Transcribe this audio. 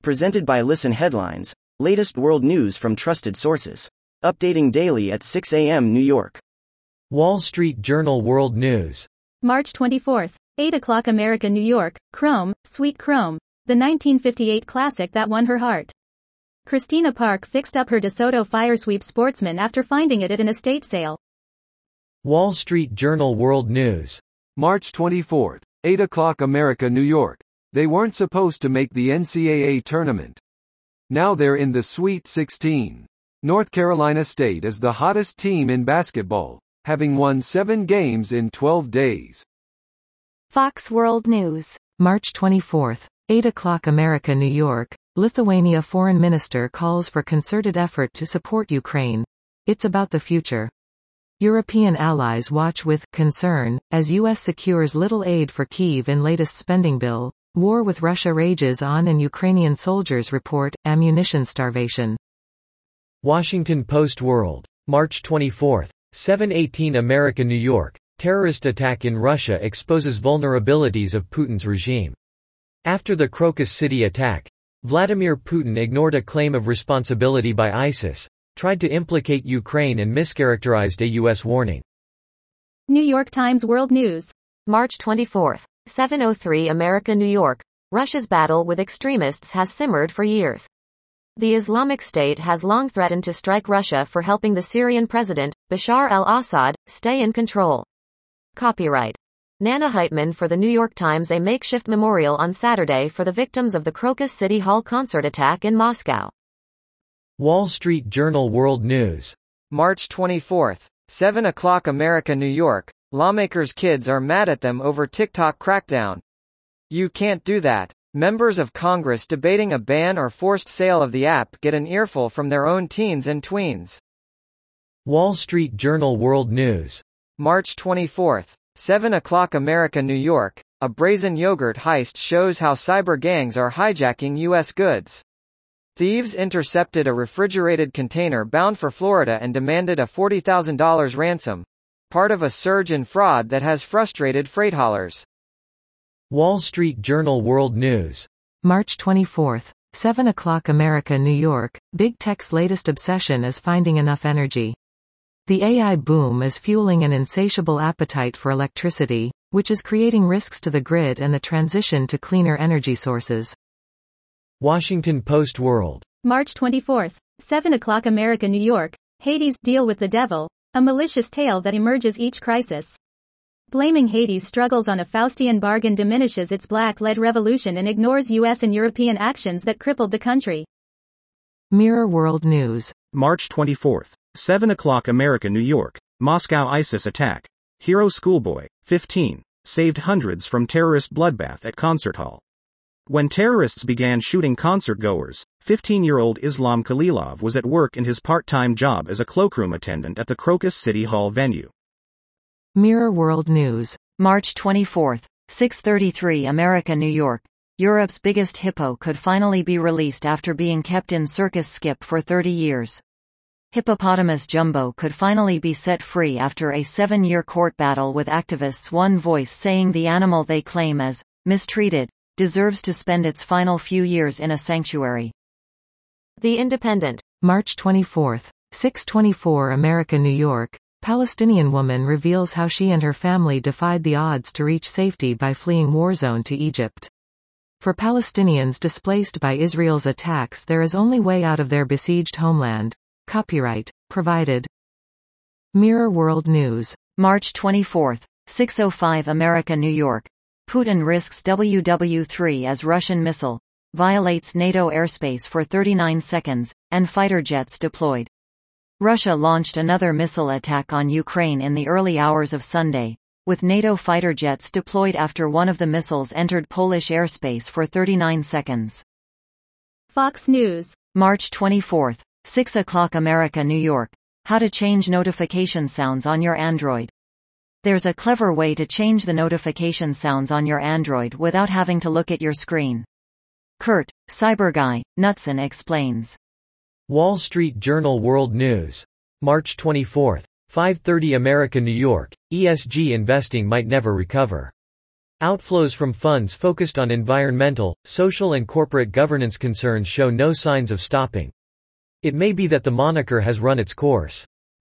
Presented by Listen Headlines, latest world news from trusted sources. Updating daily at 6 a.m. New York. Wall Street Journal World News. March 24th, 8 o'clock America, New York. Chrome, Sweet Chrome, the 1958 classic that won her heart. Christina Park fixed up her DeSoto Firesweep Sportsman after finding it at an estate sale. Wall Street Journal World News. March 24th, 8 o'clock America, New York. They weren't supposed to make the NCAA tournament. Now they're in the Sweet 16. North Carolina State is the hottest team in basketball, having won 7 games in 12 days. Fox World News. March 24th, 8 o'clock America, New York. Lithuania Foreign Minister calls for concerted effort to support Ukraine. It's about the future. European allies watch with concern as U.S. secures little aid for Kyiv in latest spending bill. War with Russia rages on and Ukrainian soldiers report ammunition starvation. Washington Post World. March 24th, 7:18 America, New York. Terrorist attack in Russia exposes vulnerabilities of Putin's regime. After the Crocus City attack, Vladimir Putin ignored a claim of responsibility by ISIS, tried to implicate Ukraine and mischaracterized a U.S. warning. New York Times World News. March 24th, 7:03 America, New York. Russia's battle with extremists has simmered for years. The Islamic State has long threatened to strike Russia for helping the Syrian president, Bashar al-Assad, stay in control. Copyright Nana Heitman for the New York Times. A makeshift memorial on Saturday for the victims of the Crocus City Hall concert attack in Moscow. Wall Street Journal World News. March 24th, 7 o'clock America, New York. Lawmakers' kids are mad at them over TikTok crackdown. You can't do that. Members of Congress debating a ban or forced sale of the app get an earful from their own teens and tweens. Wall Street Journal World News. March 24th, 7 o'clock America, New York. A brazen yogurt heist shows how cyber gangs are hijacking U.S. goods. Thieves intercepted a refrigerated container bound for Florida and demanded a $40,000 ransom, part of a surge in fraud that has frustrated freight haulers. Wall Street Journal World News. March 24th, 7 o'clock America, New York. Big Tech's latest obsession is finding enough energy. The AI boom is fueling an insatiable appetite for electricity, which is creating risks to the grid and the transition to cleaner energy sources. Washington Post World. March 24th, 7 o'clock America, New York. Hades' deal with the devil, a malicious tale that emerges each crisis. Blaming Hades' struggles on a Faustian bargain diminishes its black-led revolution and ignores U.S. and European actions that crippled the country. Mirror World News. March 24th, 7 o'clock America, New York. Moscow ISIS attack. Hero schoolboy, 15, saved hundreds from terrorist bloodbath at concert hall. When terrorists began shooting concert-goers, 15-year-old Islam Khalilov was at work in his part-time job as a cloakroom attendant at the Crocus City Hall venue. Mirror World News. March 24th, 6:33 America, New York. Europe's biggest hippo could finally be released after being kept in Circus Skip for 30 years. Hippopotamus Jumbo could finally be set free after a 7-year court battle with activists, one voice saying the animal they claim as mistreated deserves to spend its final few years in a sanctuary. The Independent. March 24th, 6:24 America, New York. Palestinian woman reveals how she and her family defied the odds to reach safety by fleeing war zone to Egypt. For Palestinians displaced by Israel's attacks, there is only way out of their besieged homeland. Copyright provided. Mirror World News. March 24th, 6:05 America, New York. Putin risks WW-3 as Russian missile violates NATO airspace for 39 seconds, and fighter jets deployed. Russia launched another missile attack on Ukraine in the early hours of Sunday, with NATO fighter jets deployed after one of the missiles entered Polish airspace for 39 seconds. Fox News. March 24th, 6 o'clock America, New York. How to change notification sounds on your Android. There's a clever way to change the notification sounds on your Android without having to look at your screen. Kurt, Cyber Guy, Knudsen explains. Wall Street Journal World News. March 24th, 5:30 America, New York. ESG investing might never recover. Outflows from funds focused on environmental, social and corporate governance concerns show no signs of stopping. It may be that the moniker has run its course.